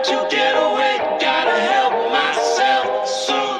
to get away. Gotta help myself soon.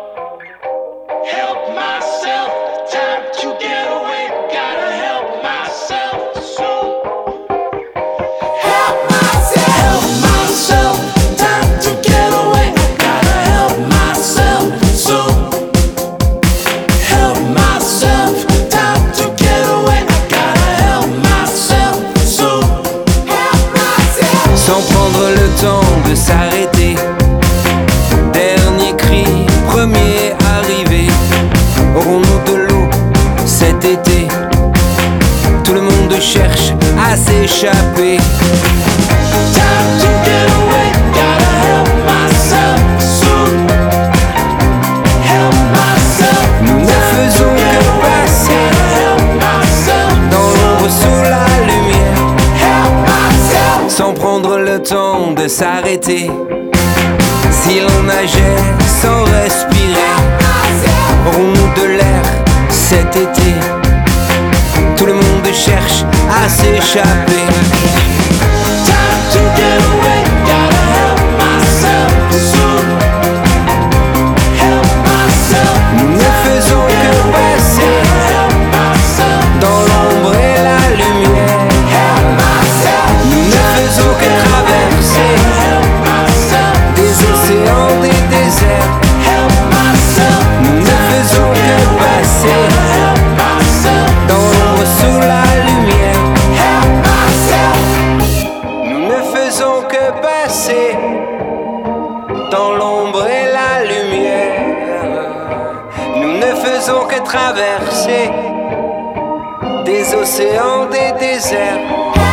Help myself. Time to get away. Gotta help myself soon. Help myself. Help myself. Time to get away. Gotta help myself soon. Help myself. Time to get away. Gotta help myself soon. Help myself. Sans prendre le temps de s'arrêter. Dernier cri, premier arrivé. Aurons-nous de l'eau cet été? Tout le monde cherche à s'échapper. Time to get away, gotta help myself soon. Help myself. Nous ne faisons que passer Help myself. dans l'ombre sous la lumière, Help myself. sans prendre le temps de s'arrêter. Si l'on nageait sans respirer, aurons-nous de l'air cet été? Tout le monde cherche à s'échapper. Time to get away, gotta help myself soon. Help myself. Nous ne faisons que passer Help myself. dans l'ombre et la lumière. Help myself. Nous ne faisons que traverser Help myself. des océans, des déserts. Help myself. Nous ne faisons que passer Help myself. dans l'ombre sous la lumière. Help myself. Nous ne faisons que passer dans l'ombre et la lumière. Nous ne faisons que traverser des océans, des déserts.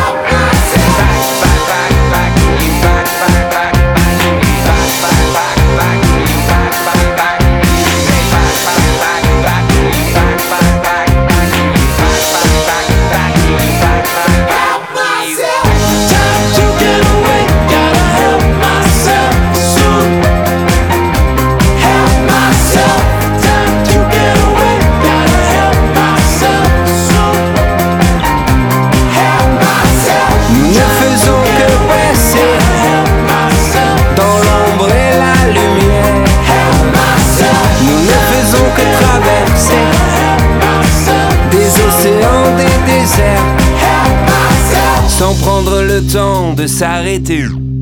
Time to get away, gotta help myself soon. Help myself. Time to get away, gotta help myself soon. Help myself. Nous ne faisons que passer Help myself. dans l'ombre et la lumière. Help myself. Nous ne faisons que traverser Help myself. des océans, des déserts, Help myself. sans prendre le temps de s'arrêter.